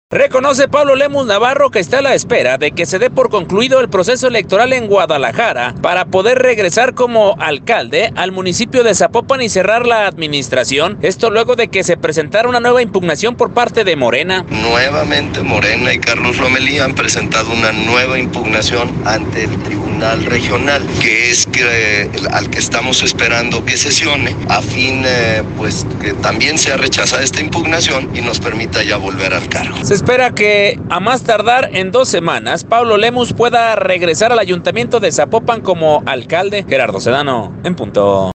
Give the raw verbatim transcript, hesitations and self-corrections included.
Reconoce Pablo Lemus Navarro que está a la espera de que se dé por concluido el proceso electoral en Guadalajara para poder regresar como alcalde al municipio de Zapopan y cerrar la administración. Esto luego de que se presentara una nueva impugnación por parte de Morena. Nuevamente Morena y Carlos Lomelí han presentado una nueva impugnación ante el Tribunal Regional, que es que, al que estamos esperando que sesione a fin eh, pues que también sea rechazada esta impugnación y nos permita ya volver al cargo. Se espera que a más tardar en dos semanas Pablo Lemus pueda regresar al ayuntamiento de Zapopan como alcalde. Gerardo Sedano, en punto.